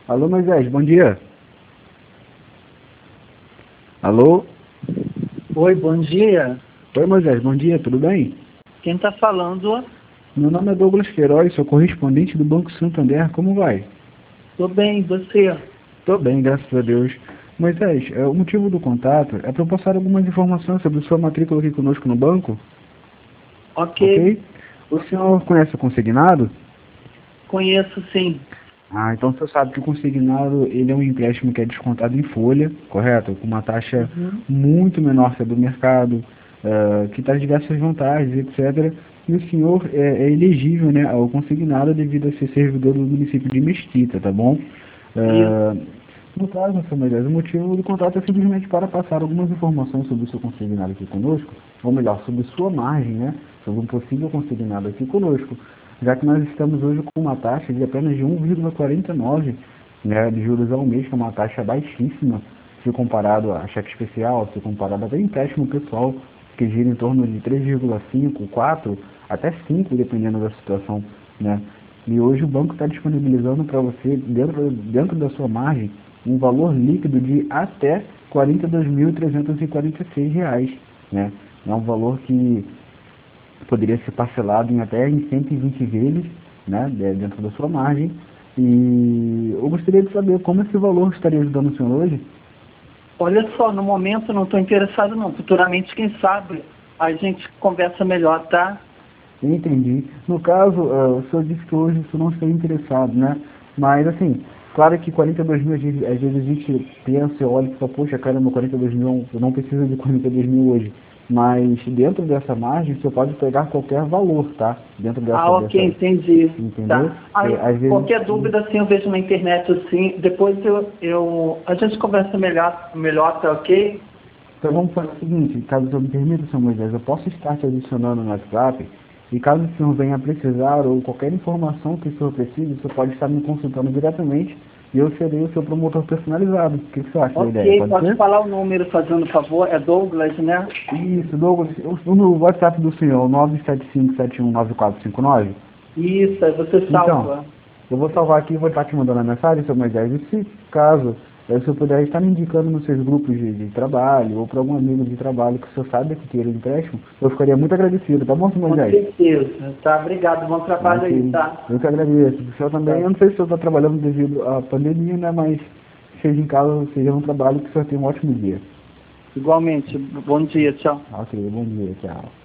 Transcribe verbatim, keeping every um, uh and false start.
Alô, Moisés, bom dia. Alô? Oi, bom dia. Oi, Moisés, bom dia, tudo bem? Quem está falando? Meu nome é Douglas Queiroz, sou correspondente do Banco Santander, como vai? Tô bem, e você? Tô bem, graças a Deus. Moisés, é, o motivo do contato é para passar algumas informações sobre sua matrícula aqui conosco no banco, Ok, ok? O senhor conhece o consignado? conheço sim. Ah, então você sabe que o consignado ele é um empréstimo que é descontado em folha, correto? Com uma taxa Uhum. muito menor que a do mercado, eh, que traz diversas vantagens, etcétera. E o senhor é, é elegível, né, ao consignado devido a ser servidor do município de Mesquita, tá bom? Isso. Eh, no caso, senhor Moisés, o motivo do contrato é simplesmente para passar algumas informações sobre o seu consignado aqui conosco, ou melhor, sobre sua margem, né, sobre um possível consignado aqui conosco, já que nós estamos hoje com uma taxa de apenas de um vírgula quarenta e nove, né, de juros ao mês, que é uma taxa baixíssima, se comparado a cheque especial, se comparado até empréstimo pessoal, que gira em torno de três vírgula cinco, quatro, até cinco, dependendo da situação, né? E hoje o banco está disponibilizando para você, dentro, dentro da sua margem, um valor líquido de até quarenta e dois mil trezentos e quarenta e seis reais, né? É um valor que poderia ser parcelado em até em cento e vinte vezes, né, dentro da sua margem. E eu gostaria de saber como esse valor estaria ajudando o senhor hoje. Olha só, no momento não estou interessado não. Futuramente, quem sabe, a gente conversa melhor, tá? Entendi. No caso, uh, o senhor disse que hoje o senhor não está interessado, né? Mas, assim, claro que quarenta e dois mil, às vezes, às vezes a gente pensa e olha e fala, poxa, caramba, quarenta e dois mil, eu não preciso de quarenta e dois mil hoje. Mas dentro dessa margem, você pode pegar qualquer valor, tá? Dentro Ah, dessa, ok, dessa, entendi. entendeu? Tá. Aí, É, às vezes, qualquer dúvida, assim, eu vejo na internet, assim, depois eu, eu, a gente conversa melhor, melhor, tá ok? então vamos fazer o seguinte, caso o senhor me permita, senhor Moisés, eu posso estar te adicionando no WhatsApp, e caso o senhor venha a precisar, ou qualquer informação que o senhor precise, o senhor pode estar me consultando diretamente, e eu serei o seu promotor personalizado. O que que você acha da ideia? Ok, Pode pode ser? falar o número, fazendo favor, é Douglas, né? Isso, Douglas, o- no WhatsApp do senhor, nove sete cinco sete um nove quatro cinco nove. Isso, aí você Então, salva. eu vou salvar aqui e vou estar te mandando a mensagem, seu Moisés. E se caso eh, o senhor puder estar me indicando nos seus grupos de, de trabalho ou para algum amigo de trabalho que o senhor sabe que queira empréstimo, eu ficaria muito agradecido, tá bom, seu Com Moisés? certeza. Tá, obrigado. Bom trabalho aí, Ok, tá? eu que agradeço. O senhor também, Tá. eu não sei se o senhor está trabalhando devido à pandemia, né, mas seja em casa, seja no trabalho, que o senhor tenha um ótimo dia. Igualmente. Bom dia, tchau. Ok, bom dia, tchau.